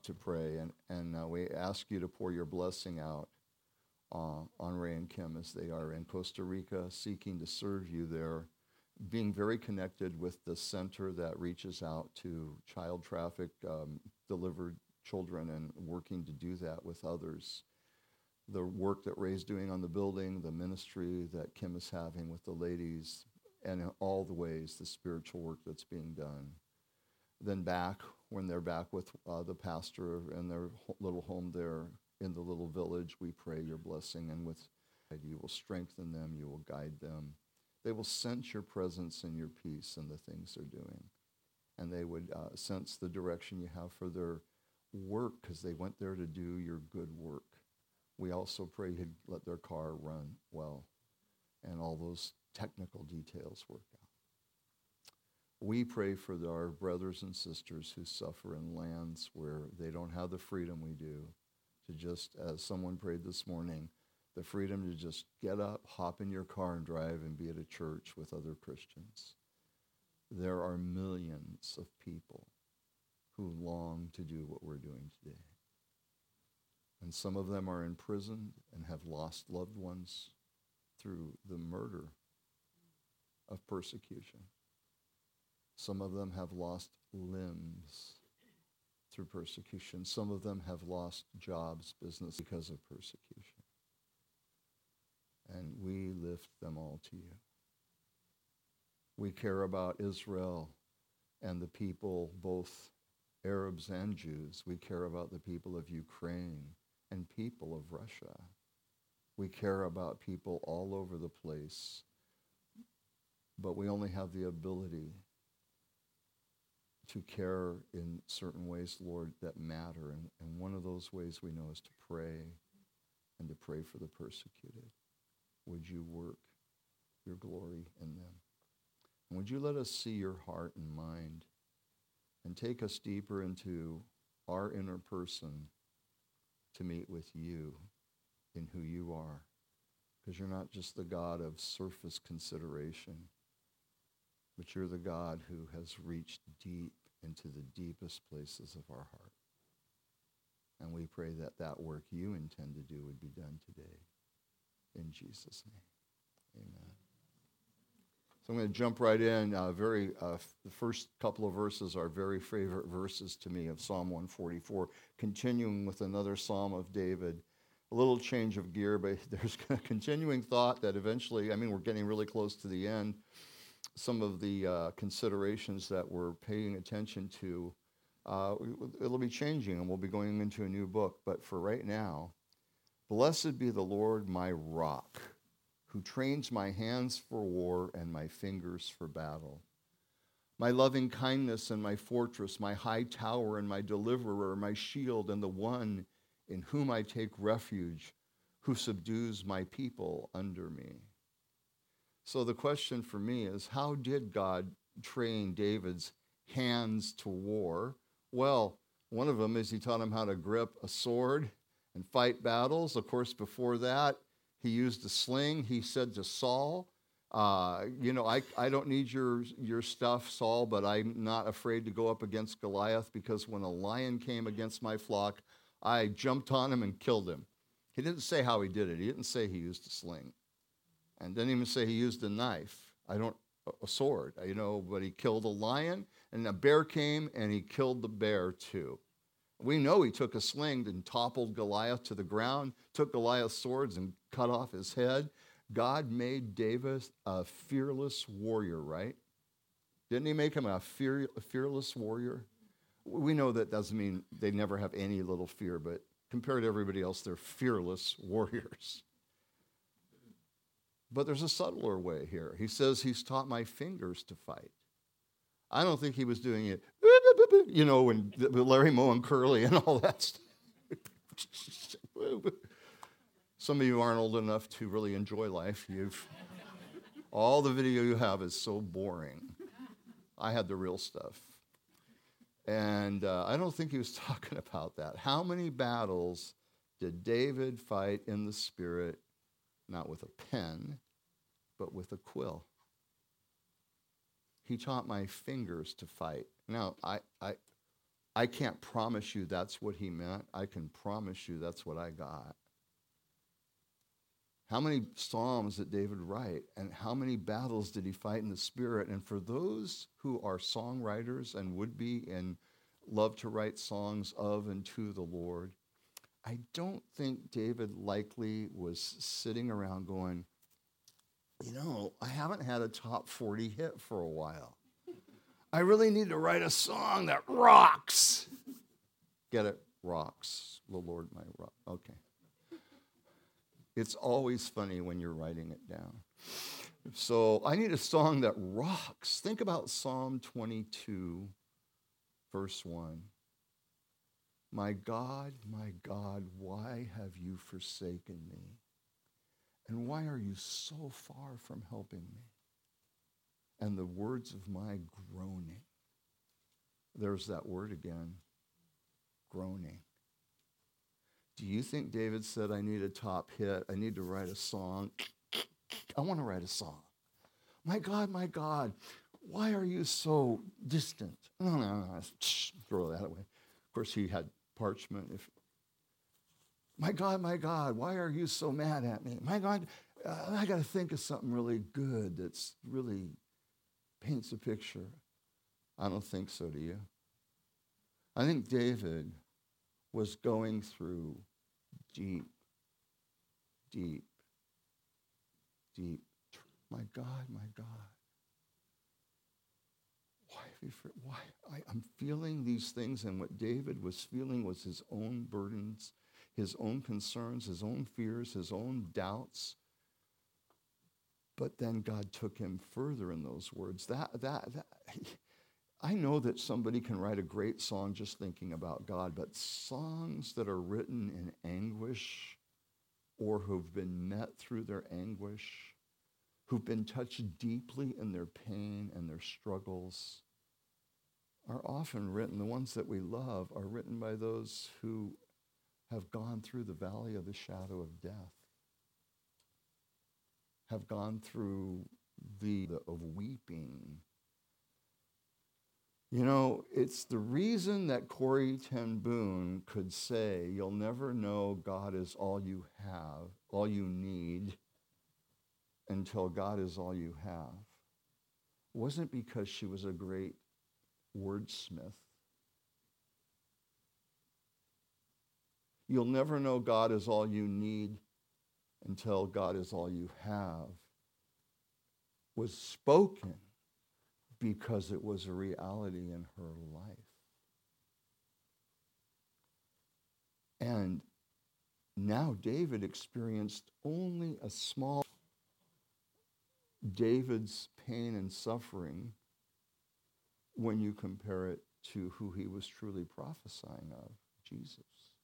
to pray, and we ask you to pour your blessing out on Ray and Kim as they are in Costa Rica, seeking to serve you there, being very connected with the center that reaches out to child trafficked, delivered children, and working to do that with others. The work that Ray's doing on the building, the ministry that Kim is having with the ladies, and in all the ways, the spiritual work that's being done. Then back, when they're back with the pastor and their little home there in the little village, we pray your blessing, and with you will strengthen them, you will guide them. They will sense your presence and your peace in the things they're doing. And they would sense the direction you have for their work, because they went there to do your good work. We also pray you'd let their car run well and all those technical details work out. We pray for our brothers and sisters who suffer in lands where they don't have the freedom we do to just, as someone prayed this morning, the freedom to just get up, hop in your car and drive and be at a church with other Christians. There are millions of people who long to do what we're doing today. And some of them are imprisoned and have lost loved ones through the murder of persecution. Some of them have lost limbs through persecution. Some of them have lost jobs, business because of persecution. And we lift them all to you. We care about Israel and the people, both Arabs and Jews. We care about the people of Ukraine and people of Russia. We care about people all over the place, but we only have the ability to care in certain ways, Lord, that matter. And one of those ways we know is to pray and to pray for the persecuted. Would you work your glory in them? And would you let us see your heart and mind and take us deeper into our inner person to meet with you in who you are, because you're not just the God of surface consideration, but you're the God who has reached deep into the deepest places of our heart. And we pray that that work you intend to do would be done today. In Jesus' name, amen. So I'm going to jump right in. The first couple of verses are very favorite verses to me of Psalm 144, continuing with another Psalm of David. A little change of gear, but there's a continuing thought that eventually, we're getting really close to the end. Some of the considerations that we're paying attention to, it'll be changing, and we'll be going into a new book. But for right now, blessed be the Lord my rock, who trains my hands for war and my fingers for battle. My loving kindness and my fortress, my high tower and my deliverer, my shield and the one in whom I take refuge, who subdues my people under me. So the question for me is, how did God train David's hands to war? Well, one of them is he taught him how to grip a sword and fight battles. Of course, before that, he used a sling. He said to Saul, I don't need your stuff, Saul, but I'm not afraid to go up against Goliath, because when a lion came against my flock, I jumped on him and killed him. He didn't say how he did it. He didn't say he used a sling. And didn't even say he used a knife. A sword, but he killed a lion, and a bear came, and he killed the bear too. We know he took a sling and toppled Goliath to the ground, took Goliath's swords and cut off his head. God made David a fearless warrior, right? Didn't he make him a fearless warrior? We know that doesn't mean they never have any little fear, but compared to everybody else, they're fearless warriors. But there's a subtler way here. He says he's taught my fingers to fight. I don't think he was doing it, when Larry Moe and Curly and all that stuff. Some of you aren't old enough to really enjoy life. All the video you have is so boring. I had the real stuff. And I don't think he was talking about that. How many battles did David fight in the Spirit, not with a pen, but with a quill? He taught my fingers to fight. Now, I I can't promise you that's what he meant. I can promise you that's what I got. How many psalms did David write, and how many battles did he fight in the Spirit? And for those who are songwriters and would be and love to write songs of and to the Lord, I don't think David likely was sitting around going, I haven't had a top 40 hit for a while. I really need to write a song that rocks. Get it? Rocks. The Lord my rock. Okay. It's always funny when you're writing it down. So I need a song that rocks. Think about Psalm 22, verse 1. My God, why have you forsaken me? And why are you so far from helping me? And the words of my groaning. There's that word again, groaning. Do you think David said, I need a top hit, I need to write a song? I want to write a song. My God, why are you so distant? No, throw that away. Of course, he had parchment. My God, why are you so mad at me? My God, I got to think of something really good that's really paints a picture. I don't think so, do you? I think David was going through deep. My God. Why? I'm feeling these things, and what David was feeling was his own burdens, his own concerns, his own fears, his own doubts. But then God took him further in those words. I know that somebody can write a great song just thinking about God, but songs that are written in anguish or who've been met through their anguish, who've been touched deeply in their pain and their struggles, are often written, the ones that we love, are written by those who have gone through the valley of the shadow of death, have gone through the of weeping. It's the reason that Corrie ten Boom could say, you'll never know God is all you have, all you need, until God is all you have. It wasn't because she was a great wordsmith. You'll never know God is all you need until God is all you have was spoken because it was a reality in her life. And now David experienced only a small David's pain and suffering when you compare it to who he was truly prophesying of, Jesus.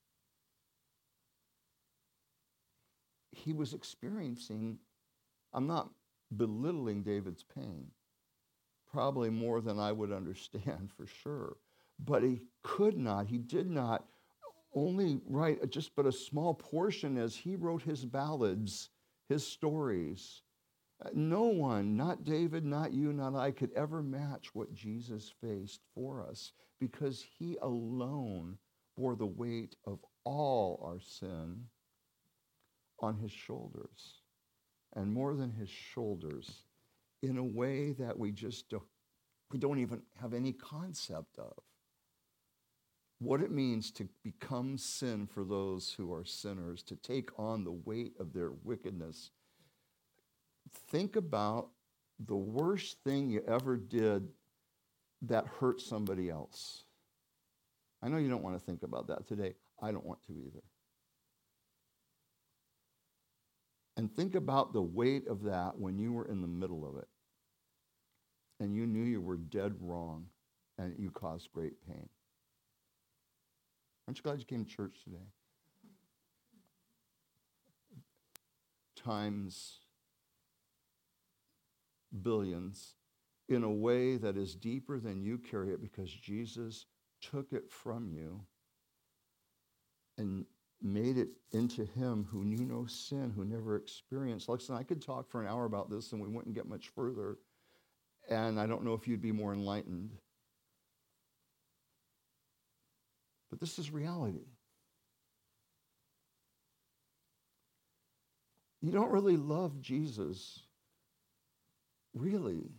He was experiencing, I'm not belittling David's pain, probably more than I would understand for sure, but he did not only write just but a small portion as he wrote his ballads, his stories. No one, not David, not you, not I, could ever match what Jesus faced for us because he alone bore the weight of all our sin on his shoulders, and more than his shoulders, in a way that we don't even have any concept of. What it means to become sin for those who are sinners, to take on the weight of their wickedness. Think about the worst thing you ever did that hurt somebody else. I know you don't want to think about that today. I don't want to either. And think about the weight of that when you were in the middle of it and you knew you were dead wrong and you caused great pain. Aren't you glad you came to church today? Times billions in a way that is deeper than you carry it because Jesus took it from you and made it into him who knew no sin, who never experienced. Listen, I could talk for an hour about this and we wouldn't get much further. And I don't know if you'd be more enlightened. But this is reality. You don't really love Jesus, really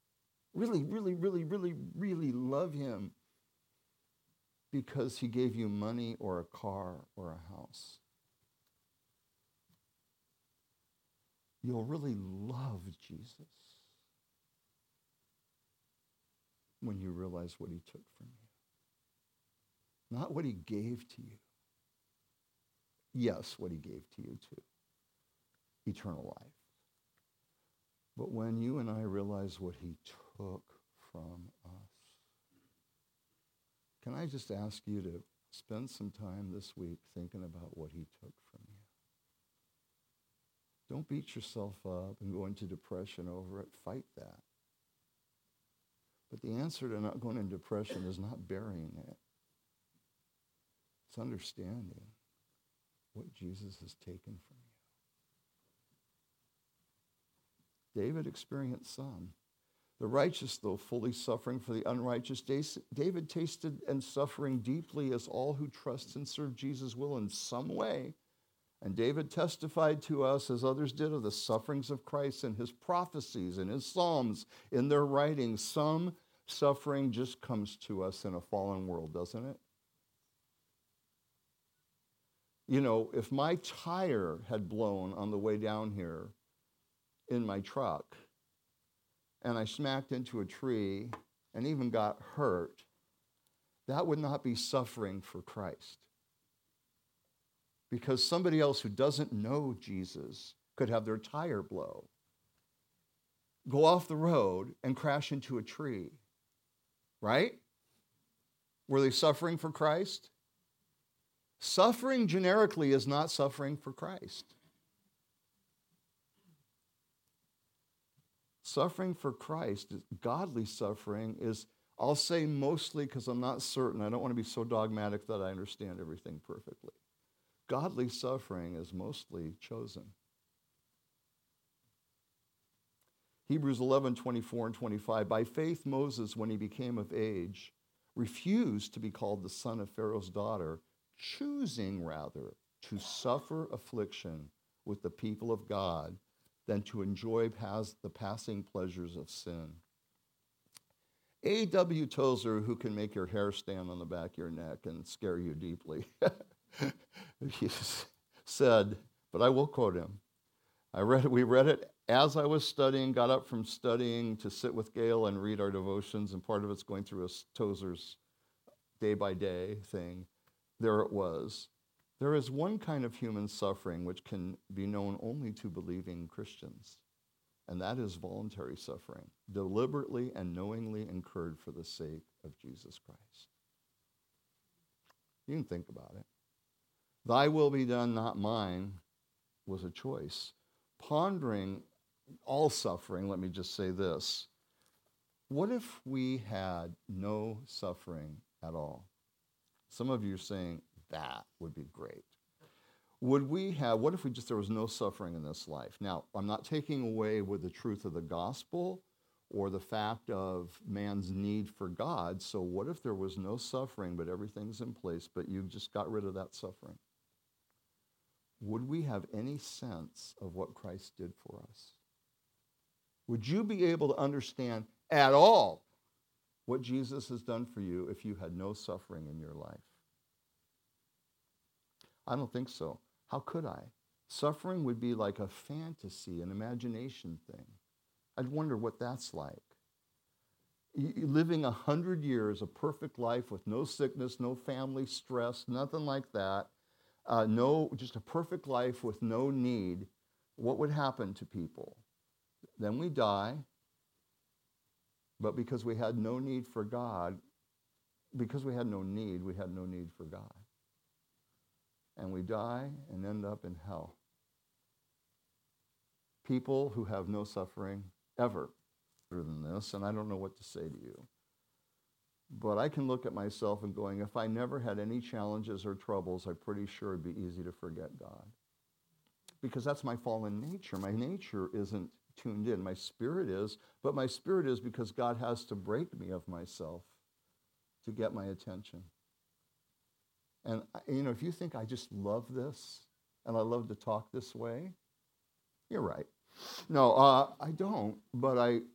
love him because he gave you money or a car or a house. You'll really love Jesus when you realize what he took from you. Not what he gave to you. Yes, what he gave to you too. Eternal life. But when you and I realize what he took from us, can I just ask you to spend some time this week thinking about what he took from you? Don't beat yourself up and go into depression over it. Fight that. But the answer to not going into depression is not burying it. It's understanding what Jesus has taken from you. David experienced some. The righteous, though fully suffering for the unrighteous, David tasted and suffering deeply, as all who trust and serve Jesus will in some way. And David testified to us, as others did, of the sufferings of Christ in his prophecies, in his psalms, in their writings. Some suffering just comes to us in a fallen world, doesn't it? You know, if my tire had blown on the way down here in my truck, and I smacked into a tree and even got hurt, that would not be suffering for Christ. Because somebody else who doesn't know Jesus could have their tire blow, go off the road, and crash into a tree. Right? Were they suffering for Christ? Suffering generically is not suffering for Christ. Suffering for Christ, godly suffering, is, I'll say mostly because I'm not certain. I don't want to be so dogmatic that I understand everything perfectly. Godly suffering is mostly chosen. Hebrews 11:24 and 25. By faith, Moses, when he became of age, refused to be called the son of Pharaoh's daughter, choosing rather to suffer affliction with the people of God than to enjoy the passing pleasures of sin. A.W. Tozer, who can make your hair stand on the back of your neck and scare you deeply, he said, but I will quote him. We read it as I was studying, got up from studying to sit with Gail and read our devotions, and part of it's going through a Tozer's day-by-day thing. There it was. There is one kind of human suffering which can be known only to believing Christians, and that is voluntary suffering, deliberately and knowingly incurred for the sake of Jesus Christ. You can think about it. Thy will be done, not mine, was a choice. Pondering all suffering, let me just say this. What if we had no suffering at all? Some of you are saying, that would be great. What if there was no suffering in this life? Now, I'm not taking away with the truth of the gospel or the fact of man's need for God. So what if there was no suffering, but everything's in place, but you just got rid of that suffering? Would we have any sense of what Christ did for us? Would you be able to understand at all what Jesus has done for you if you had no suffering in your life? I don't think so. How could I? Suffering would be like a fantasy, an imagination thing. I'd wonder what that's like. Living 100 years, a perfect life with no sickness, no family stress, nothing like that. Just a perfect life with no need. What would happen to people? Then we die, but because we had no need for God, because we had no need for God. And we die and end up in hell. People who have no suffering ever other than this, and I don't know what to say to you. But I can look at myself and going, if I never had any challenges or troubles, I'm pretty sure it'd be easy to forget God. Because that's my fallen nature. My nature isn't tuned in. My spirit is, but my spirit is because God has to break me of myself to get my attention. And, if you think I just love this and I love to talk this way, you're right. No, I don't, but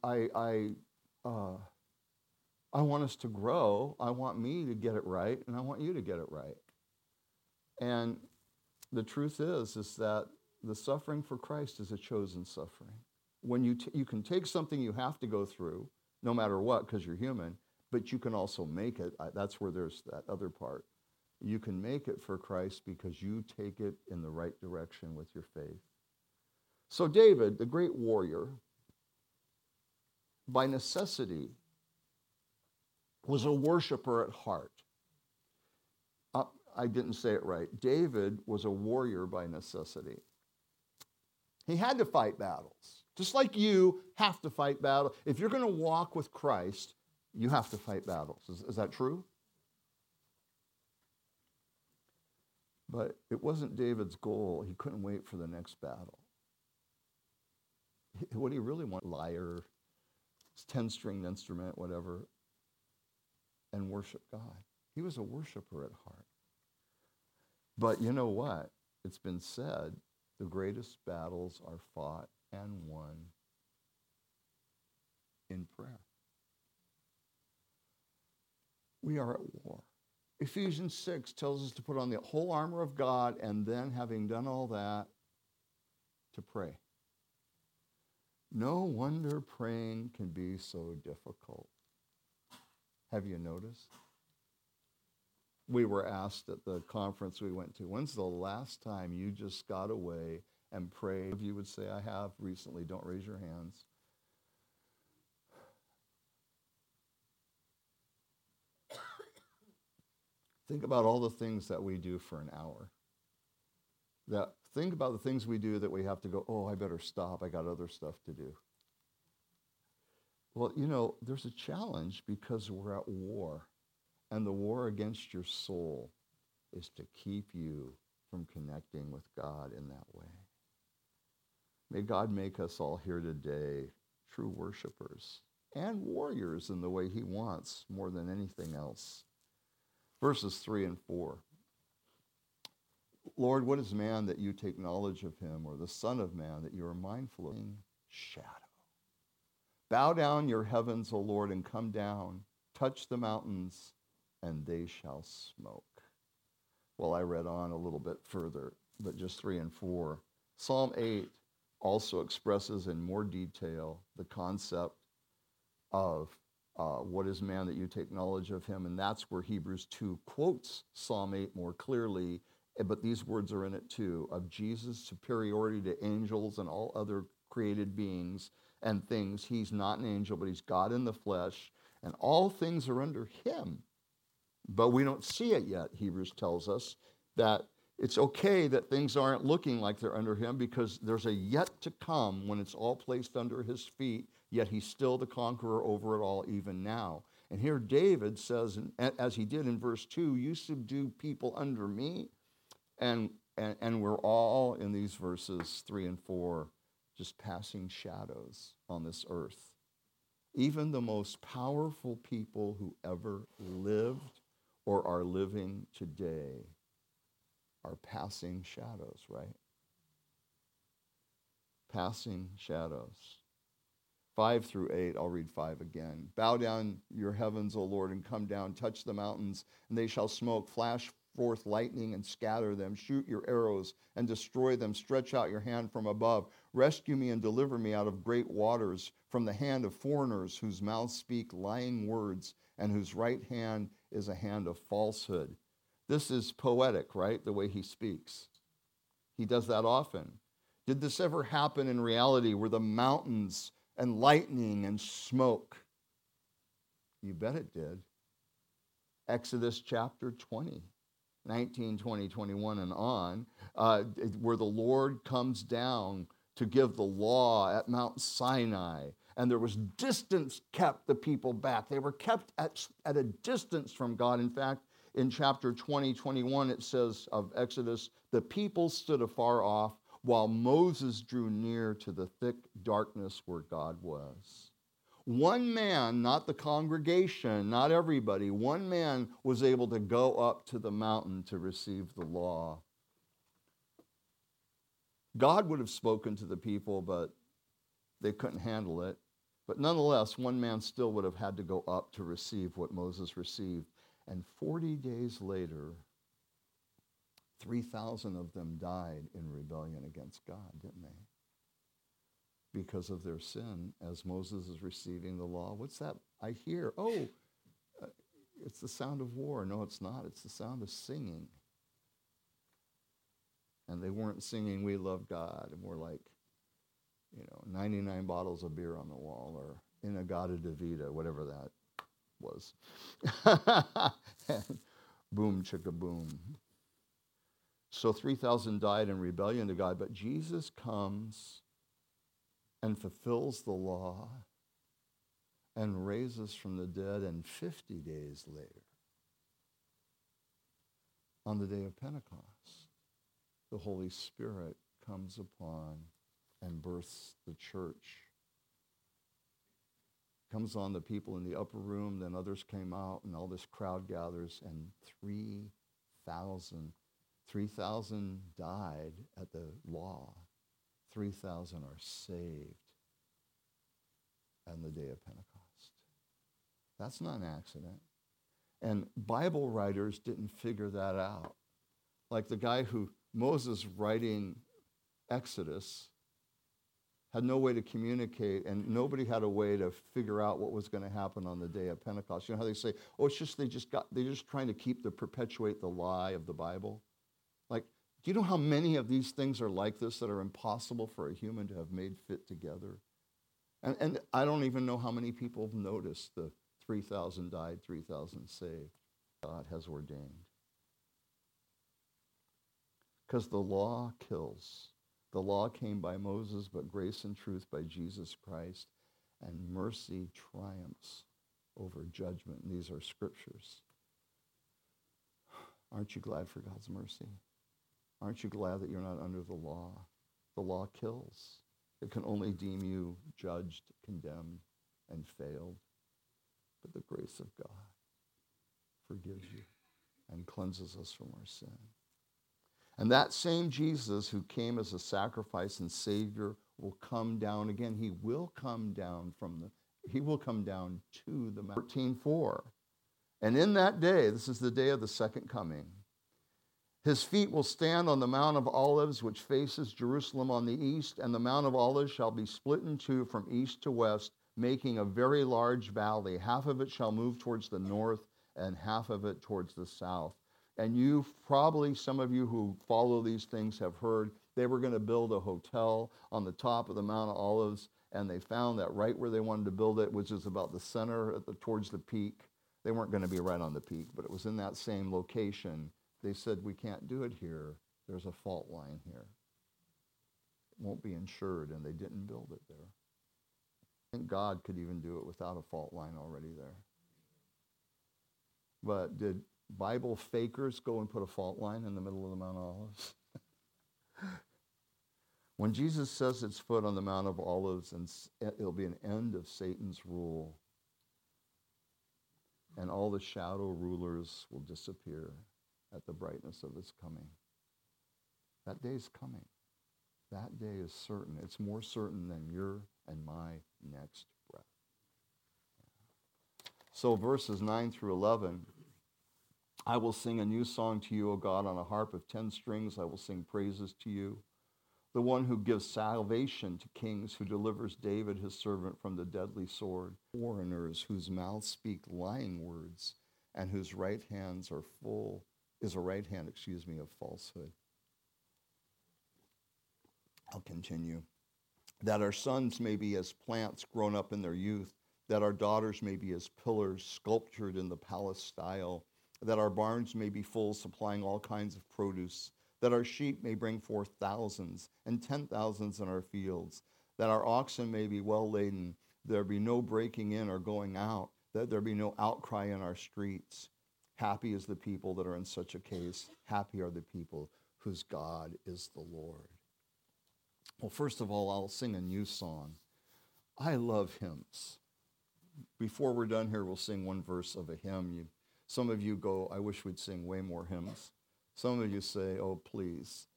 I want us to grow. I want me to get it right, and I want you to get it right. And the truth is that the suffering for Christ is a chosen suffering. When you can take something you have to go through, no matter what, because you're human, but you can also make it. That's where there's that other part. You can make it for Christ because you take it in the right direction with your faith. So David, the great warrior, by necessity, was a worshiper at heart. I didn't say it right. David was a warrior by necessity. He had to fight battles, just like you have to fight battles. If you're going to walk with Christ, you have to fight battles. Is that true? But it wasn't David's goal. He couldn't wait for the next battle. What he really wanted, lyre, 10-stringed instrument, whatever, and worship God. He was a worshiper at heart. But you know what? It's been said, the greatest battles are fought and won in prayer. We are at war. Ephesians 6 tells us to put on the whole armor of God, and then, having done all that, to pray. No wonder praying can be so difficult. Have you noticed? We were asked at the conference we went to, when's the last time you just got away and prayed? If you would say, I have recently, don't raise your hands. Think about all the things that we do for an hour. Think about the things we do that we have to go, oh, I better stop. I got other stuff to do. Well, there's a challenge because we're at war. And the war against your soul is to keep you from connecting with God in that way. May God make us all here today true worshipers and warriors in the way he wants more than anything else. Verses 3 and 4. Lord, what is man that you take knowledge of him, or the son of man that you are mindful of? Shadow. Bow down your heavens, O Lord, and come down. Touch the mountains, and they shall smoke. Well, I read on a little bit further, but just 3 and 4. Psalm 8 also expresses in more detail the concept of what is man that you take knowledge of him, and that's where Hebrews 2 quotes Psalm 8 more clearly, but these words are in it too, of Jesus' superiority to angels and all other created beings and things. He's not an angel, but he's God in the flesh, and all things are under him. But we don't see it yet. Hebrews tells us that it's okay that things aren't looking like they're under him, because there's a yet to come when it's all placed under his feet, yet he's still the conqueror over it all even now. And here David says, as he did in verse 2, you subdue people under me. And we're all in these verses 3 and 4 just passing shadows on this earth. Even the most powerful people who ever lived or are living today are passing shadows, right? Passing shadows. 5 through 8, I'll read 5 again. Bow down your heavens, O Lord, and come down. Touch the mountains, and they shall smoke. Flash forth lightning and scatter them. Shoot your arrows and destroy them. Stretch out your hand from above. Rescue me and deliver me out of great waters, from the hand of foreigners whose mouths speak lying words and whose right hand is a hand of falsehood. This is poetic, right? The way he speaks. He does that often. Did this ever happen in reality? Were the mountains and lightning and smoke? You bet it did. Exodus chapter 20. 19, 20, 21, and on, where the Lord comes down to give the law at Mount Sinai. And there was distance kept the people back. They were kept at a distance from God. In fact, in chapter 20, 21, it says of Exodus, the people stood afar off while Moses drew near to the thick darkness where God was. One man, not the congregation, not everybody, one man was able to go up to the mountain to receive the law. God would have spoken to the people, but they couldn't handle it. But nonetheless, one man still would have had to go up to receive what Moses received. And 40 days later, 3,000 of them died in rebellion against God, didn't they? Because of their sin, as Moses is receiving the law. What's that I hear? Oh, it's the sound of war. No, it's not. It's the sound of singing. And they weren't singing, "We love God," and we're like, 99 bottles of beer on the wall, or Inagata Davida, whatever that was. And boom, chicka boom. So 3,000 died in rebellion to God, but Jesus comes and fulfills the law and raises from the dead, and 50 days later, on the day of Pentecost, the Holy Spirit comes upon and births the church. Comes on the people in the upper room, then others came out, and all this crowd gathers, and 3,000 died at the law. 3,000 are saved on the day of Pentecost. That's not an accident. And Bible writers didn't figure that out. Like the guy who, Moses writing Exodus, had no way to communicate, and nobody had a way to figure out what was going to happen on the day of Pentecost. You know how they say, "Oh, it's just they're just trying to perpetuate the lie of the Bible." Like, do you know how many of these things are like this that are impossible for a human to have made fit together? And I don't even know how many people have noticed the 3,000 died, 3,000 saved. God has ordained. Because the law kills. The law came by Moses, but grace and truth by Jesus Christ, and mercy triumphs over judgment. And these are scriptures. Aren't you glad for God's mercy? Aren't you glad that you're not under the law? The law kills. It can only deem you judged, condemned, and failed. But the grace of God forgives you and cleanses us from our sin. And that same Jesus who came as a sacrifice and Savior will come down again. He will come down to the mountain. 14:4. And in that day, this is the day of the second coming, his feet will stand on the Mount of Olives, which faces Jerusalem on the east, and the Mount of Olives shall be split in two from east to west, making a very large valley. Half of it shall move towards the north, and half of it towards the south. And some of you who follow these things have heard they were going to build a hotel on the top of the Mount of Olives, and they found that right where they wanted to build it, which is about the center towards the peak. They weren't going to be right on the peak, but it was in that same location. They said, "We can't do it here. There's a fault line here. It won't be insured," and they didn't build it there. I think God could even do it without a fault line already there. But did Bible fakers go and put a fault line in the middle of the Mount of Olives? When Jesus says it's foot on the Mount of Olives, and it'll be an end of Satan's rule, and all the shadow rulers will disappear at the brightness of his coming. That day is coming. That day is certain. It's more certain than your and my next breath. So verses 9 through 11, I will sing a new song to you, O God, on a harp of 10 strings. I will sing praises to you. The one who gives salvation to kings, who delivers David, his servant, from the deadly sword. Foreigners whose mouths speak lying words, and whose right hands is a right hand of falsehood. I'll continue. That our sons may be as plants grown up in their youth, that our daughters may be as pillars sculptured in the palace style, that our barns may be full, supplying all kinds of produce, that our sheep may bring forth thousands and 10,000s in our fields, that our oxen may be well laden, there be no breaking in or going out, that there be no outcry in our streets. Happy is the people that are in such a case. Happy are the people whose God is the Lord. Well, first of all, I'll sing a new song. I love hymns. before we're done here, we'll sing one verse of a hymn. Some of you go, I wish we'd sing way more hymns. Some of you say, oh, please.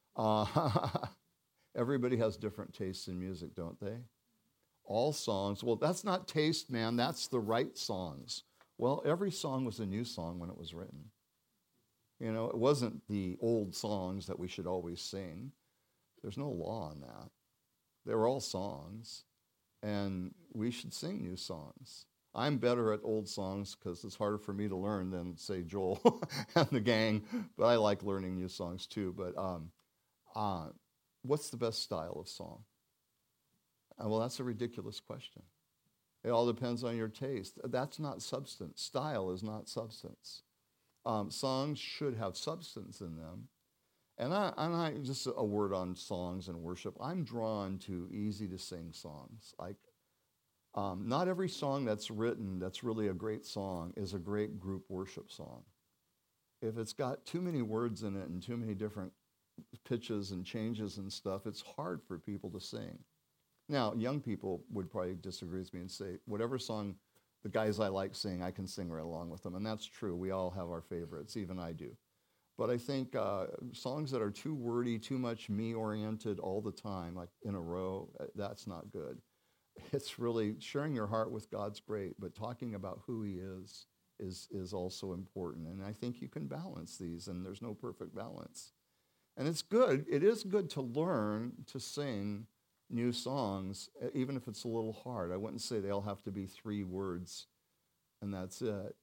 Everybody has different tastes in music, don't they? All songs, well, that's not taste, man. That's the right songs. Well, every song was a new song when it was written. You know, it wasn't the old songs that we should always sing. There's no law on that. They were all songs, and we should sing new songs. I'm better at old songs because it's harder for me to learn than, say, Joel and the gang, but I like learning new songs too. But what's the best style of song? Well, that's a ridiculous question. It all depends on your taste. That's not substance. Style is not substance. Songs should have substance in them. And I just a word on songs and worship. I'm drawn to easy-to-sing songs. Like, not every song that's written that's really a great song is a great group worship song. If it's got too many words in it and too many different pitches and changes and stuff, it's hard for people to sing. Now, young people would probably disagree with me and say, whatever song the guys I like sing, I can sing right along with them. And that's true. We all have our favorites. Even I do. But I think songs that are too wordy, too much me-oriented all the time, like in a row, that's not good. It's really sharing your heart with God's great, but talking about who he is also important. And I think you can balance these, and there's no perfect balance. And it's good. It is good to learn to sing new songs, even if it's a little hard. I wouldn't say they all have to be 3 words, and that's it.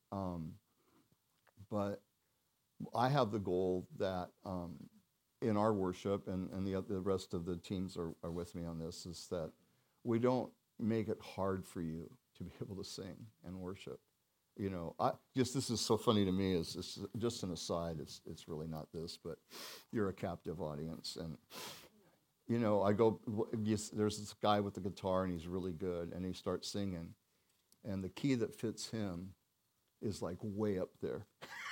But I have the goal that in our worship, and the rest of the teams are with me on this, is that we don't make it hard for you to be able to sing and worship. You know, this is so funny to me. Is just an aside. It's really not this, but you're a captive audience, and you know, there's this guy with the guitar, and he's really good, and he starts singing, and the key that fits him is like way up there.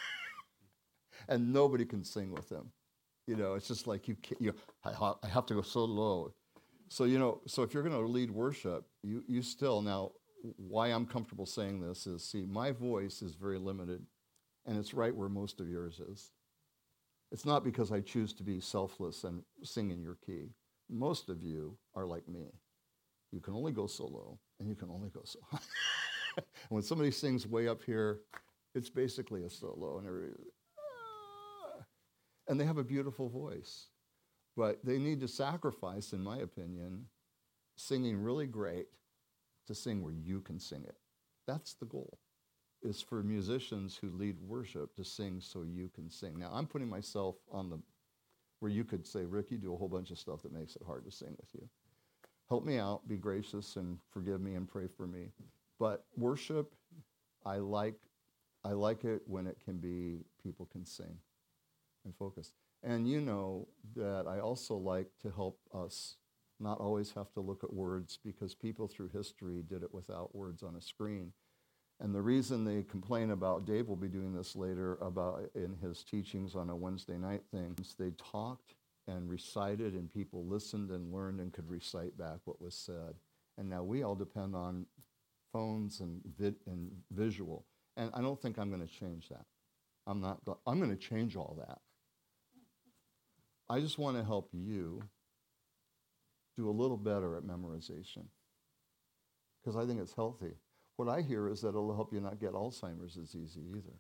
And nobody can sing with him. You know, it's just like I have to go so low. So, you know, if you're going to lead worship, you still, now, why I'm comfortable saying this is, see, my voice is very limited, and it's right where most of yours is. It's not because I choose to be selfless and sing in your key. Most of you are like me. You can only go so low, and you can only go so high. And when somebody sings way up here, it's basically a solo, and and they have a beautiful voice. But they need to sacrifice, in my opinion, singing really great to sing where you can sing it. That's the goal, is for musicians who lead worship to sing so you can sing. Now, I'm putting myself on where you could say, Rick, you do a whole bunch of stuff that makes it hard to sing with you. Help me out, be gracious, and forgive me and pray for me. But worship, I like it when it can be, people can sing and focus. And you know that I also like to help us not always have to look at words, because people through history did it without words on a screen. And the reason they complain about, Dave will be doing this later, about in his teachings on a Wednesday night thing, they talked and recited, and people listened and learned and could recite back what was said. And now we all depend on phones and visual. And I don't think I'm going to change that. I'm going to change all that. I just want to help you do a little better at memorization, because I think it's healthy. What I hear is that it'll help you not get Alzheimer's disease either.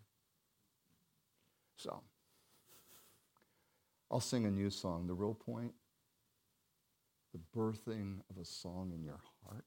So, I'll sing a new song, The Real Point, the birthing of a song in your heart.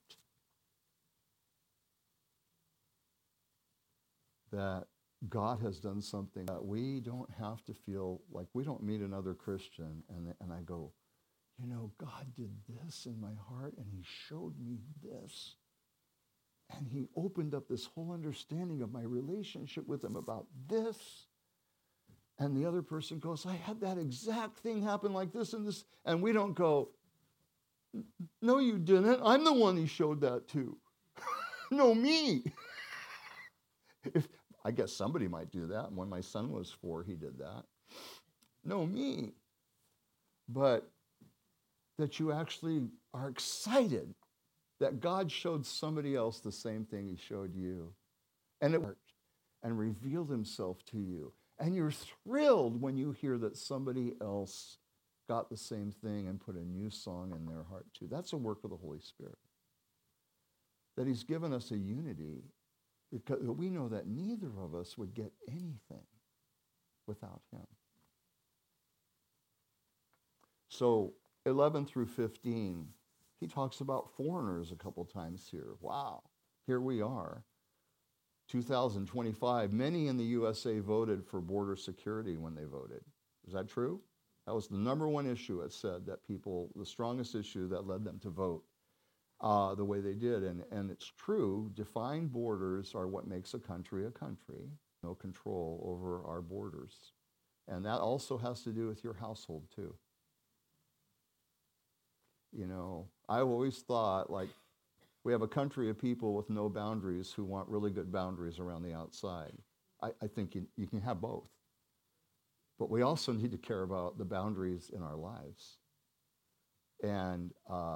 That God has done something that we don't have to feel like we don't meet another Christian and I go, you know, God did this in my heart and he showed me this. And he opened up this whole understanding of my relationship with him about this. And the other person goes, I had that exact thing happen like this and this. And we don't go, no, you didn't. I'm the one he showed that to. No, me. I guess somebody might do that. When my son was 4, he did that. No, me. But that you actually are excited that God showed somebody else the same thing he showed you. And it worked and revealed himself to you. And you're thrilled when you hear that somebody else got the same thing and put a new song in their heart too. That's a work of the Holy Spirit. That he's given us a unity because we know that neither of us would get anything without him. So 11 through 15, he talks about foreigners a couple times here. Wow, here we are. 2025, many in the USA voted for border security when they voted. Is that true? That was the number one issue, it said, that people, the strongest issue that led them to vote the way they did. And it's true, defined borders are what makes a country. No control over our borders. And that also has to do with your household, too. You know, I've always thought, like, we have a country of people with no boundaries who want really good boundaries around the outside. I think you can have both. But we also need to care about the boundaries in our lives. And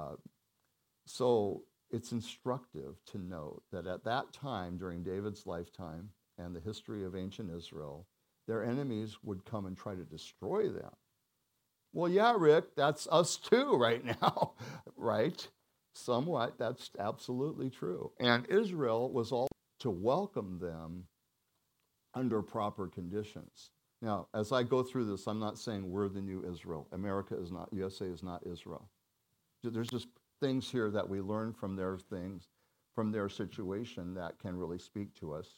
so it's instructive to note that at that time, during David's lifetime and the history of ancient Israel, their enemies would come and try to destroy them. Well, yeah, Rick, that's us too right now, right? Somewhat, that's absolutely true. And Israel was all to welcome them under proper conditions. Now, as I go through this, I'm not saying we're the new Israel. America is not, USA is not Israel. There's just things here that we learn from their things, from their situation that can really speak to us.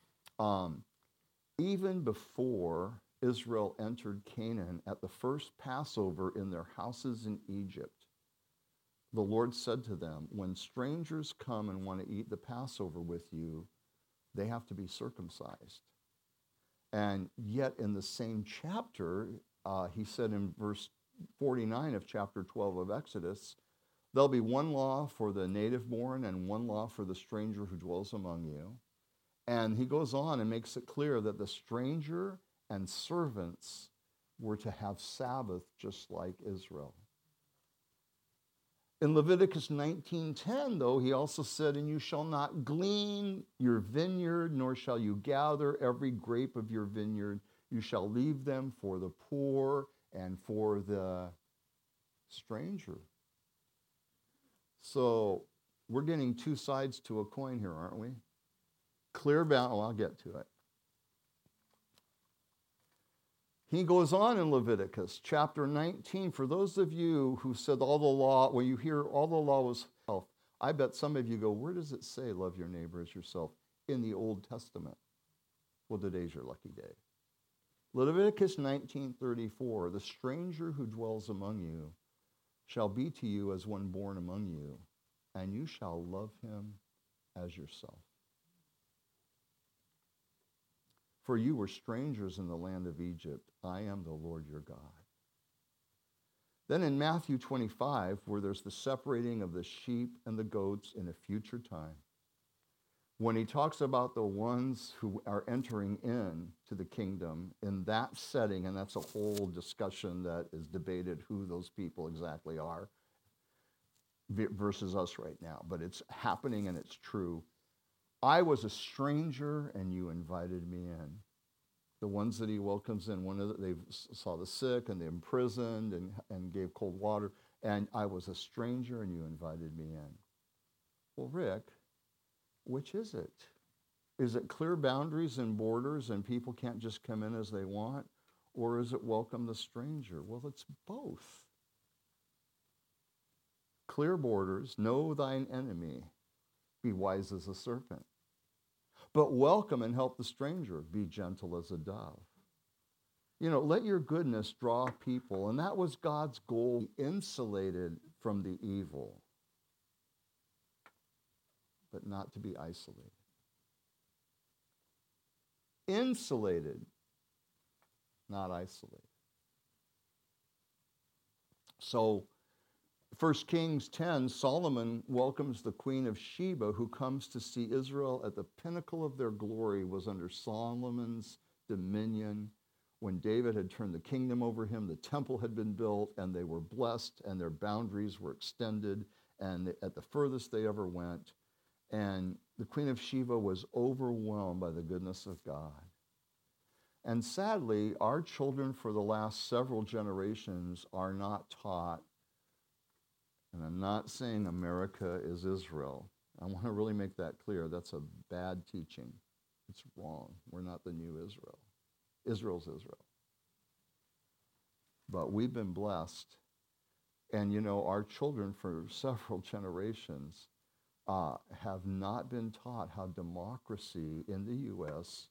Even before Israel entered Canaan at the first Passover in their houses in Egypt, the Lord said to them, when strangers come and want to eat the Passover with you, they have to be circumcised. And yet in the same chapter, he said in verse 49 of chapter 12 of Exodus, there'll be one law for the native born and one law for the stranger who dwells among you. And he goes on and makes it clear that the stranger and servants were to have Sabbath just like Israel. In Leviticus 19:10, though, he also said, and you shall not glean your vineyard, nor shall you gather every grape of your vineyard. You shall leave them for the poor and for the stranger. So we're getting two sides to a coin here, aren't we? Clear bound, I'll get to it. He goes on in Leviticus chapter 19. For those of you who said all the law, when you hear all the law was health, I bet some of you go, where does it say love your neighbor as yourself in the Old Testament? Well, today's your lucky day. Leviticus 19:34, the stranger who dwells among you shall be to you as one born among you, and you shall love him as yourself. For you were strangers in the land of Egypt. I am the Lord your God. Then in Matthew 25, where there's the separating of the sheep and the goats in a future time, when he talks about the ones who are entering in to the kingdom in that setting, and that's a whole discussion that is debated who those people exactly are versus us right now, but it's happening and it's true. I was a stranger and you invited me in. The ones that he welcomes in, they saw the sick and the imprisoned and gave cold water. And I was a stranger and you invited me in. Well, Rick, which is it? Is it clear boundaries and borders and people can't just come in as they want? Or is it welcome the stranger? Well, it's both. Clear borders, know thine enemy, be wise as a serpent. But welcome and help the stranger, be gentle as a dove. You know, let your goodness draw people. And that was God's goal, insulated from the evil, but not to be isolated. Insulated, not isolated. So 1 Kings 10, Solomon welcomes the queen of Sheba who comes to see Israel at the pinnacle of their glory was under Solomon's dominion. When David had turned the kingdom over him, the temple had been built and they were blessed and their boundaries were extended and at the furthest they ever went. And the Queen of Sheba was overwhelmed by the goodness of God. And sadly, our children for the last several generations are not taught, and I'm not saying America is Israel. I want to really make that clear. That's a bad teaching. It's wrong. We're not the new Israel. Israel's Israel. But we've been blessed. And you know, our children for several generations have not been taught how democracy in the U.S.,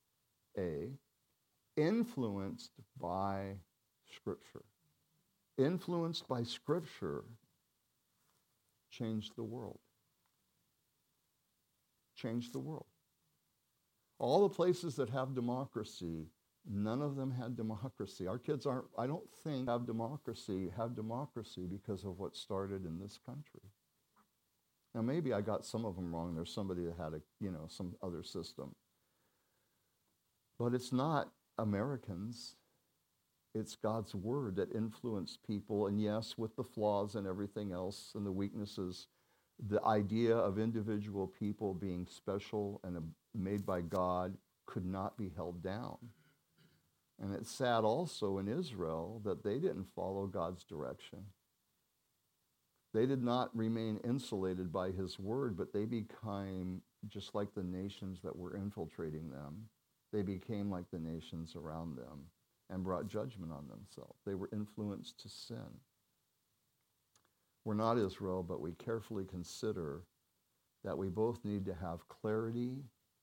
influenced by Scripture. Influenced by Scripture changed the world. Changed the world. All the places that have democracy, none of them had democracy. Our kids aren't, I don't think, have democracy because of what started in this country. Now, maybe I got some of them wrong. There's somebody that had some other system. But it's not Americans. It's God's word that influenced people. And yes, with the flaws and everything else and the weaknesses, the idea of individual people being special and made by God could not be held down. And it's sad also in Israel that they didn't follow God's direction. They did not remain insulated by his word, but they became just like the nations that were infiltrating them. They became like the nations around them and brought judgment on themselves. They were influenced to sin. We're not Israel, but we carefully consider that we both need to have clarity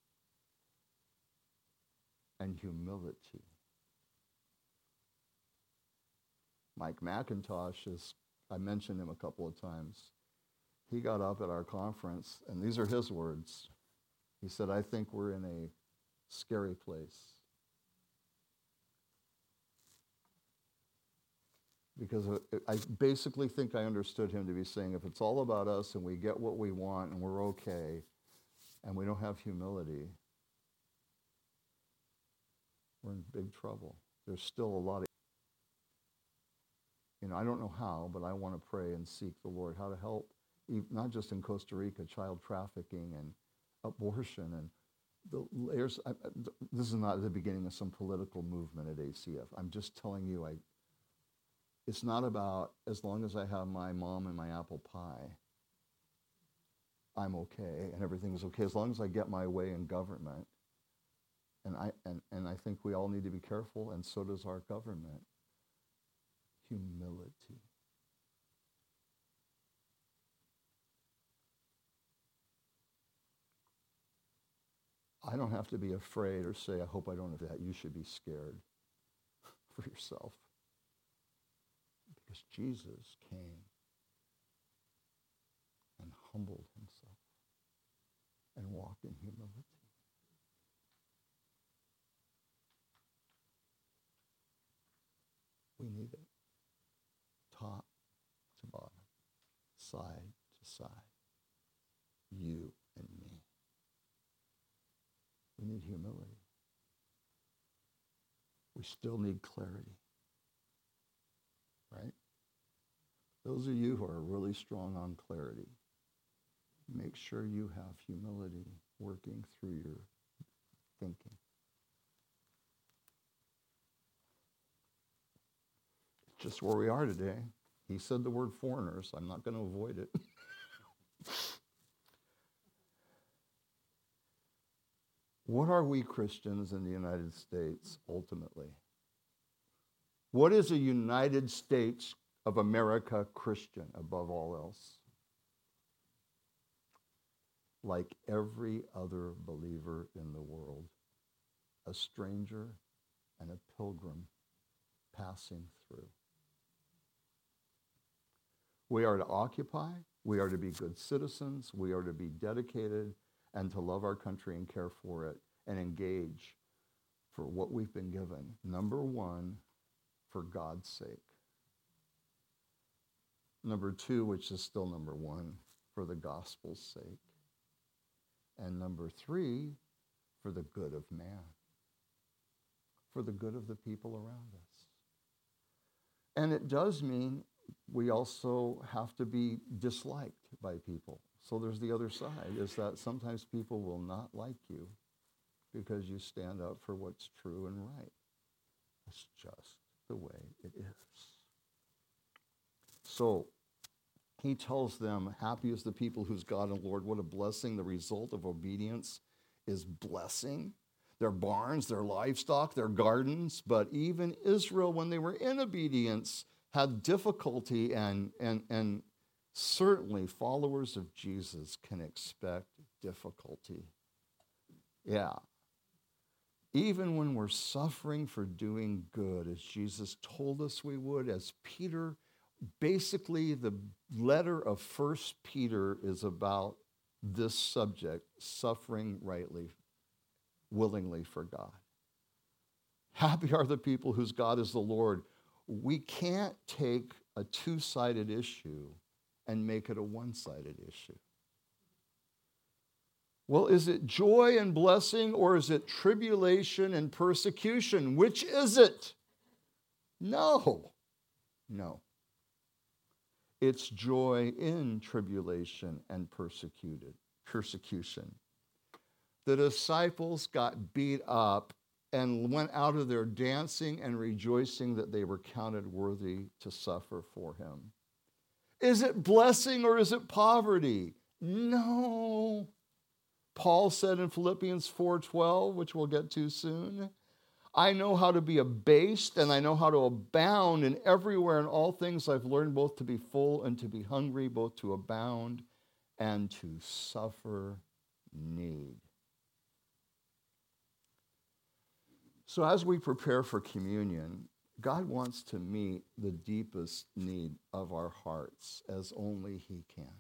and humility. Mike McIntosh, I mentioned him a couple of times. He got up at our conference, and these are his words. He said, I think we're in a scary place. Because I basically think I understood him to be saying, if it's all about us and we get what we want and we're okay, and we don't have humility, we're in big trouble. There's still a lot of, I don't know how, but I want to pray and seek the Lord how to help, not just in Costa Rica, child trafficking and abortion and the layers. This is not the beginning of some political movement at ACF. I'm just telling you, it's not about as long as I have my mom and my apple pie, I'm okay and everything's okay. As long as I get my way in government, and I think we all need to be careful, and so does our government. Humility. I don't have to be afraid or say, I hope I don't have that. You should be scared for yourself. Because Jesus came and humbled himself and walked in humility. We need it. Top to bottom, side to side, you and me. We need humility. We still need clarity, right? Those of you who are really strong on clarity, make sure you have humility working through your thinking. It's just where we are today. He said the word foreigners. I'm not going to avoid it. What are we Christians in the United States ultimately? What is a United States of America Christian above all else? Like every other believer in the world, a stranger and a pilgrim passing through. We are to occupy, we are to be good citizens, we are to be dedicated and to love our country and care for it and engage for what we've been given. Number one, for God's sake. Number two, which is still number one, for the gospel's sake. And number three, for the good of man, for the good of the people around us. And it does mean we also have to be disliked by people. So there's the other side, is that sometimes people will not like you because you stand up for what's true and right. It's just the way it is. So he tells them, happy is the people whose God and Lord, what a blessing. The result of obedience is blessing. Their barns, their livestock, their gardens. But even Israel, when they were in obedience, had difficulty, and certainly followers of Jesus can expect difficulty. Yeah. Even when we're suffering for doing good, as Jesus told us we would, as Peter, basically the letter of 1 Peter is about this subject, suffering rightly, willingly for God. Happy are the people whose God is the Lord. We can't take a two-sided issue and make it a one-sided issue. Well, is it joy and blessing, or is it tribulation and persecution? Which is it? No. It's joy in tribulation and persecution. The disciples got beat up and went out of there dancing and rejoicing that they were counted worthy to suffer for him. Is it blessing or is it poverty? No. Paul said in Philippians 4:12, which we'll get to soon, I know how to be abased and I know how to abound, and everywhere in all things I've learned both to be full and to be hungry, both to abound and to suffer need. So as we prepare for communion, God wants to meet the deepest need of our hearts as only he can.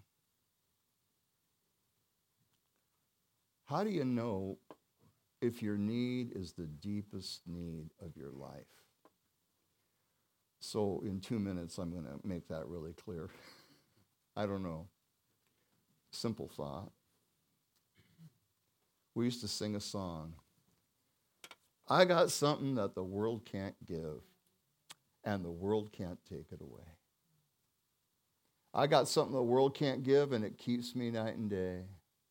How do you know if your need is the deepest need of your life? So in 2 minutes, I'm going to make that really clear. I don't know. Simple thought. We used to sing a song. I got something that the world can't give, and the world can't take it away. I got something the world can't give, and it keeps me night and day.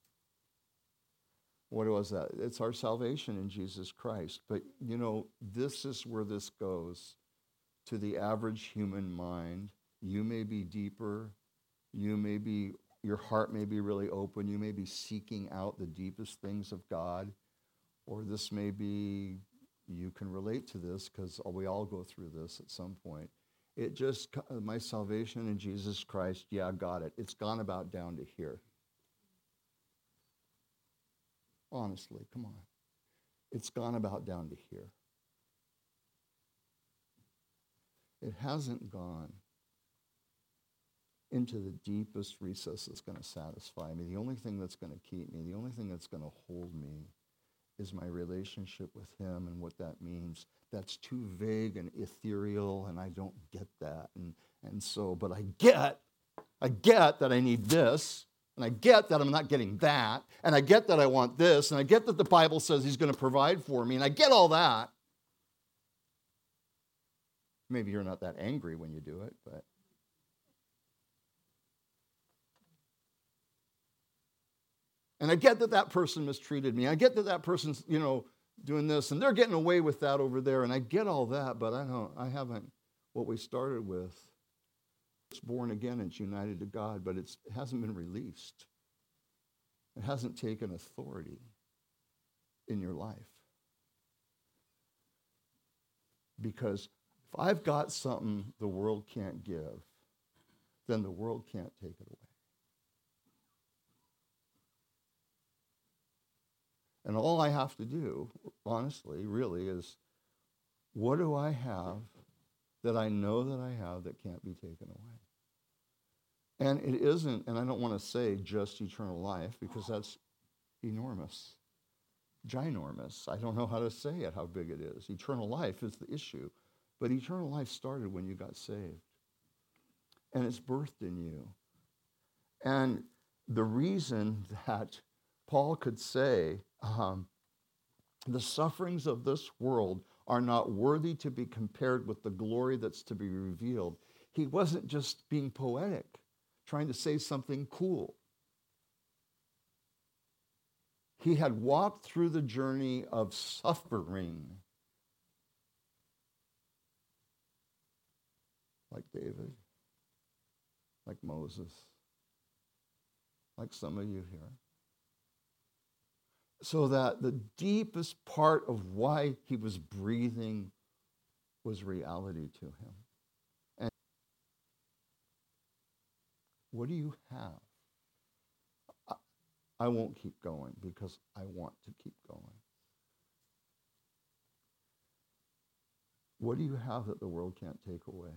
What was that? It's our salvation in Jesus Christ. But, you know, this is where this goes to the average human mind. You may be deeper. Your heart may be really open. You may be seeking out the deepest things of God. Or this may be, you can relate to this because we all go through this at some point. My salvation in Jesus Christ, yeah, got it. It's gone about down to here. Honestly, come on. It's gone about down to here. It hasn't gone into the deepest recess that's going to satisfy me. The only thing that's going to keep me, the only thing that's going to hold me is my relationship with him and what that means. That's too vague and ethereal, and I don't get that. But I get that I need this. And I get that I'm not getting that, and I get that I want this, and I get that the Bible says he's going to provide for me, and I get all that. Maybe you're not that angry when you do it, but... And I get that that person mistreated me. I get that that person's, doing this, and they're getting away with that over there, and I get all that, but I haven't what we started with. It's born again, it's united to God, but it hasn't been released. It hasn't taken authority in your life. Because if I've got something the world can't give, then the world can't take it away. And all I have to do, honestly, really, is what do I have that I know that I have that can't be taken away? And it isn't, and I don't want to say just eternal life, because that's enormous, ginormous. I don't know how to say it, how big it is. Eternal life is the issue. But eternal life started when you got saved. And it's birthed in you. And the reason that Paul could say, the sufferings of this world are not worthy to be compared with the glory that's to be revealed. he wasn't just being poetic, trying to say something cool. He had walked through the journey of suffering, like David, like Moses, like some of you here. So that the deepest part of why he was breathing was reality to him. And what do you have? I won't keep going because I want to keep going. What do you have that the world can't take away?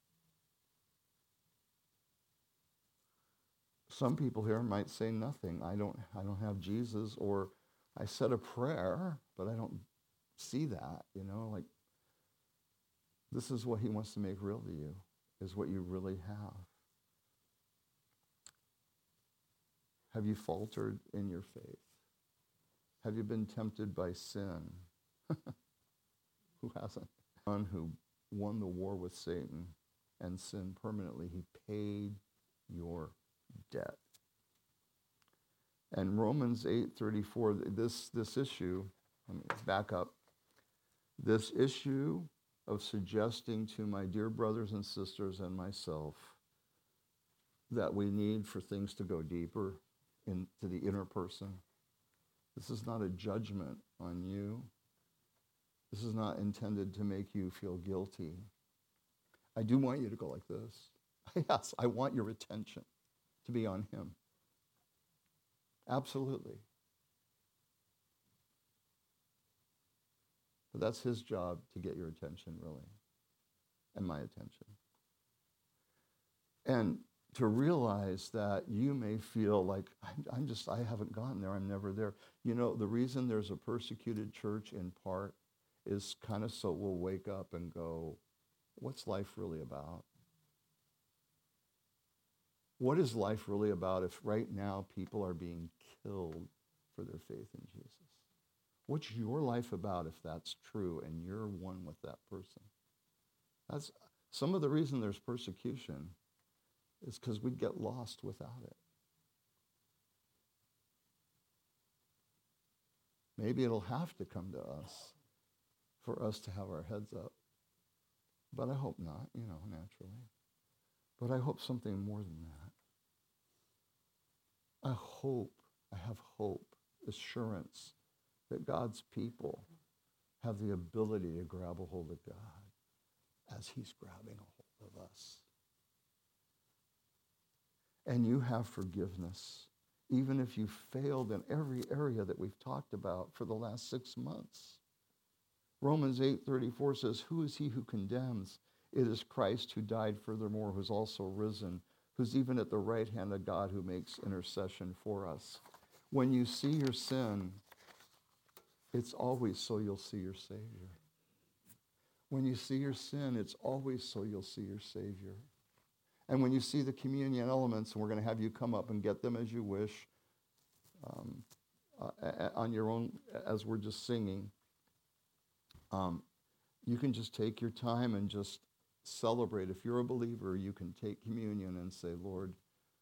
Some people here might say nothing. I don't have Jesus, or I said a prayer, but I don't see that, like this is what he wants to make real to you, is what you really have. Have you faltered in your faith? Have you been tempted by sin? Who hasn't? One who won the war with Satan and sin permanently. He paid your debt. And Romans 8:34, this issue, let me back up. This issue of suggesting to my dear brothers and sisters and myself that we need for things to go deeper into the inner person. This is not a judgment on you. This is not intended to make you feel guilty. I do want you to go like this. Yes, I want your attention to be on him. Absolutely. But that's his job to get your attention, really, and my attention. And to realize that you may feel like, I haven't gotten there, I'm never there. The reason there's a persecuted church in part is kind of so we'll wake up and go, what's life really about? What is life really about if right now people are being killed for their faith in Jesus? What's your life about if that's true and you're one with that person? That's some of the reason there's persecution is because we'd get lost without it. Maybe it'll have to come to us for us to have our heads up. But I hope not, naturally. But I hope something more than that. I have hope, assurance that God's people have the ability to grab a hold of God as he's grabbing a hold of us. And you have forgiveness, even if you failed in every area that we've talked about for the last 6 months. Romans 8:34 says, who is he who condemns? It is Christ who died, furthermore, who's also risen, who's even at the right hand of God, who makes intercession for us. When you see your sin, it's always so you'll see your Savior. When you see your sin, it's always so you'll see your Savior. And when you see the communion elements, and we're going to have you come up and get them as you wish, on your own, as we're just singing, you can just take your time and just celebrate. If you're a believer, you can take communion and say, Lord,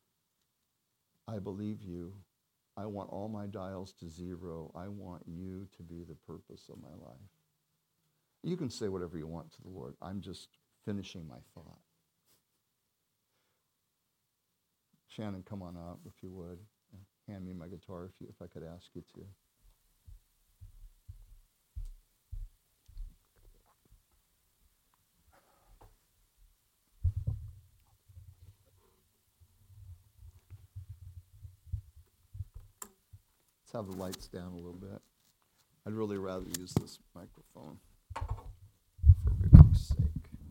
I believe you. I want all my dials to zero. I want you to be the purpose of my life. You can say whatever you want to the Lord. I'm just finishing my thought. Shannon, come on up if you would. And hand me my guitar if I could ask you to. Let's have the lights down a little bit. I'd really rather use this microphone for everybody's sake.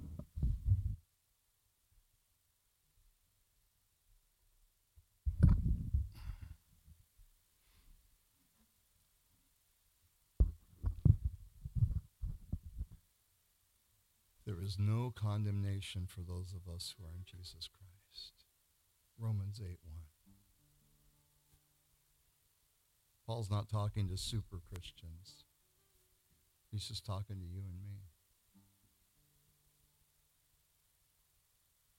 There is no condemnation for those of us who are in Jesus Christ. Romans 8:1. Paul's not talking to super Christians. He's just talking to you and me.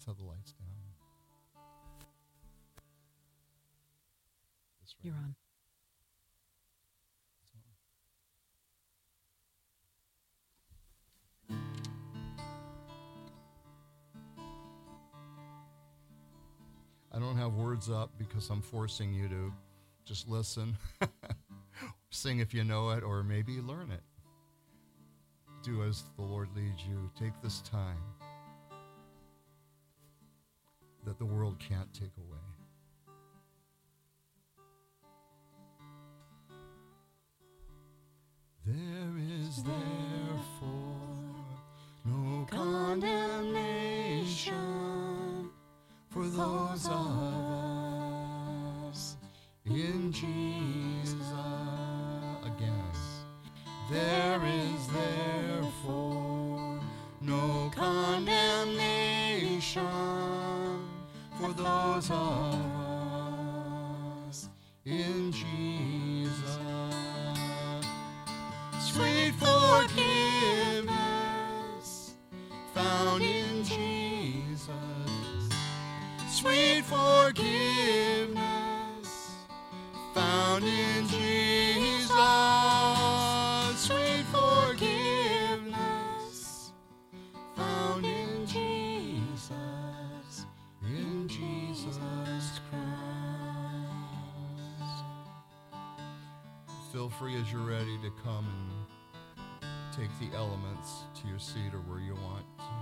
have the lights down. This right You're here. on. I don't have words up because I'm forcing you to just listen, sing if you know it, or maybe learn it. Do as the Lord leads you. Take this time that the world can't take away. There is therefore no condemnation for those of us in Jesus. Again, there is therefore no condemnation for those of us in Jesus. Sweet forgiveness found in Jesus. Sweet forgiveness found in Jesus. Sweet forgiveness found in Jesus Christ. Feel free as you're ready to come and take the elements to your seat or where you want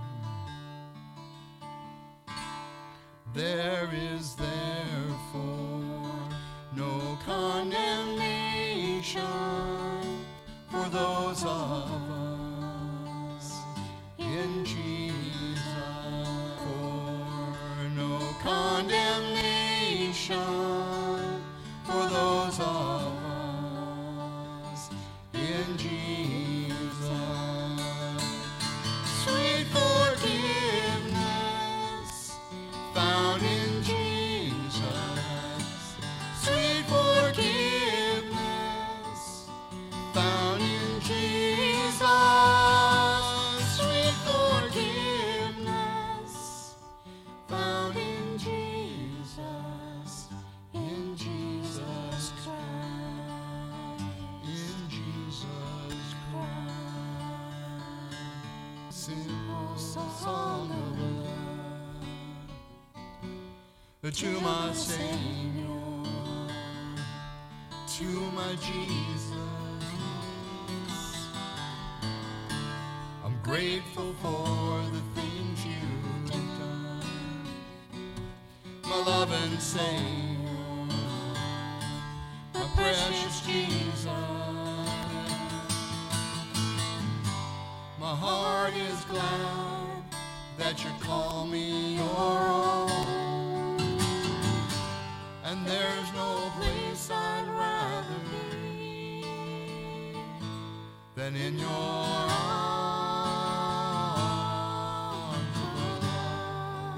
to. There is therefore no condemnation for those of us in Jesus. For no condemnation for those of us in Jesus. Sweet forgiveness found in Jesus. Sweet forgiveness found in Jesus. Sweet forgiveness found in Jesus Christ. In Jesus Christ. Simple song of love to my Savior, to my Jesus. I'm grateful for the things you've done, my loving Savior, my precious Jesus. My heart is glad that you call me your own, and there's no place I'd rather be than in your arms, Lord.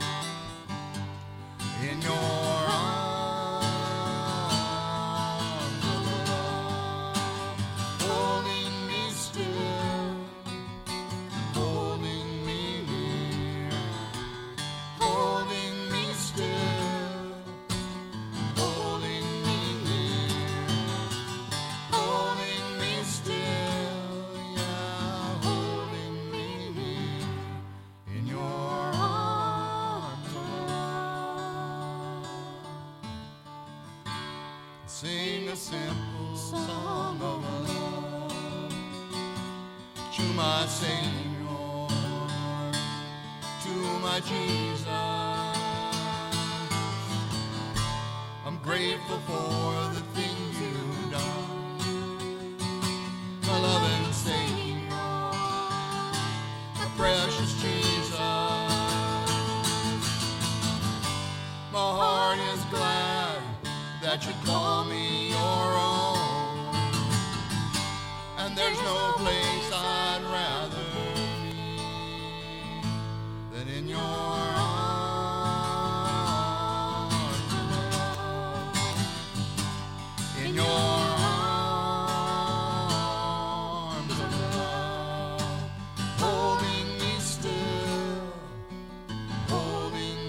In your arms, Lord. Holding me still, holding me near, holding me still, holding me near, holding me still, yeah, holding me near, in your arms, Lord. Sing a simple song of love to my Savior, to my Jesus. I'm grateful for the things you've done, my loving Savior, my precious Jesus. My heart is glad that you call me your own, and there's no place I'd rather be than in your arms, Lord. In your arms, Lord. Holding me still, holding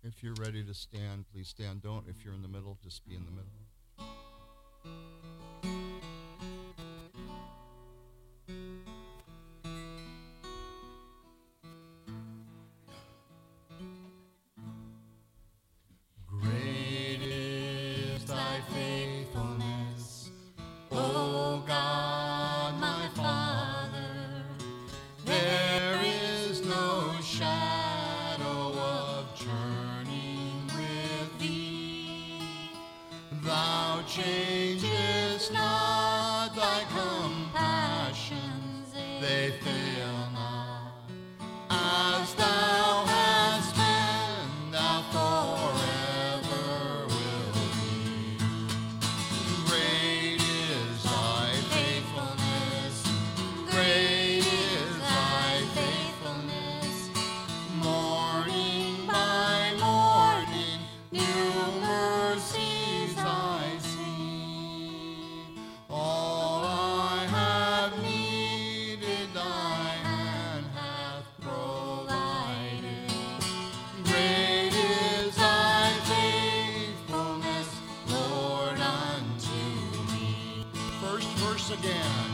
If you're ready to stand, please stand. Don't, if you're in the middle, just be in the middle. Great is thy faithfulness, O God, my Father. There is no shadow of turning with thee. Thou changest not, thy compassions, they fail not. As thou hast been, thou forever will be. Great is thy faithfulness, great is thy faithfulness. Morning by morning, new mercies I see. All I have needed, thy hand hath provided. Great is thy faithfulness, Lord, unto me. First verse again.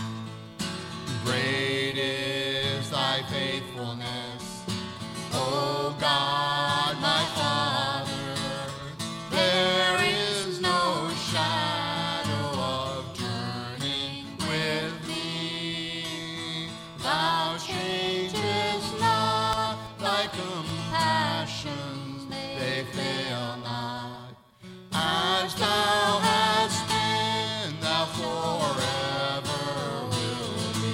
Great is thy faithfulness, O God, my Father. There is no shadow of turning with thee. Thou changest not, thy compassions, they fail not. As thou hast been, thou forever will be.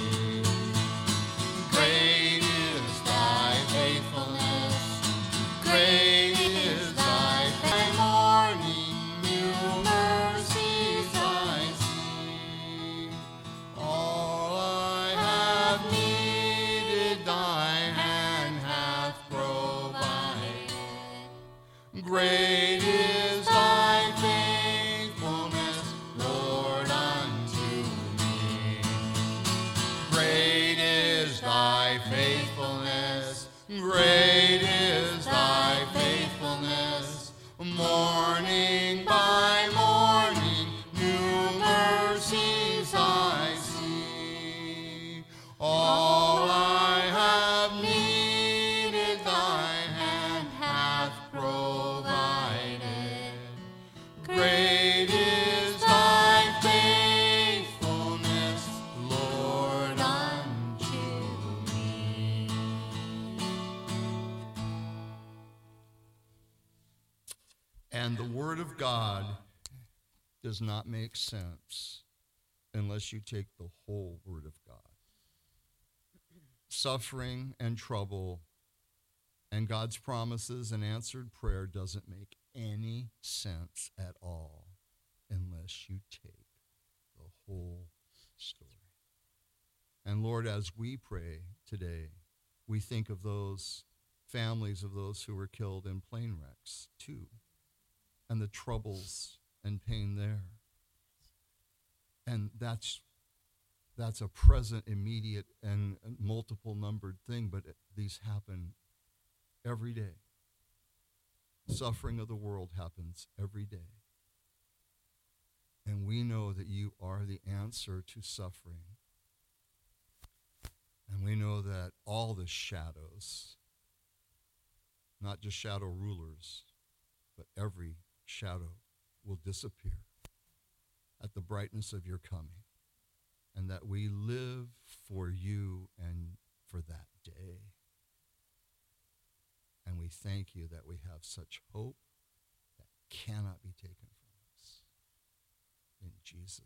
Great is thy faithfulness, great is thy morning, new mercies I see. All I have needed, thy hand hath provided. Great is thy faithfulness, Lord, unto me. Great is thy faithfulness, great is thy faithfulness. Morning by morning, new mercies I see. All I have needed, thy hand hath provided. Great is thy faithfulness, Lord, unto me. And the Word of God does not make sense unless you take the whole Word of God. Suffering and trouble and God's promises and answered prayer doesn't make any sense at all unless you take the whole story. And Lord, as we pray today, we think of those families of those who were killed in plane wrecks too, and the troubles and pain there. And that's a present, immediate, and multiple numbered thing, but these happen every day. Suffering of the world happens every day. And we know that you are the answer to suffering. And we know that all the shadows, not just shadow rulers, but every shadow will disappear at the brightness of your coming. And that we live for you and for that day. And we thank you that we have such hope that cannot be taken from us. In Jesus'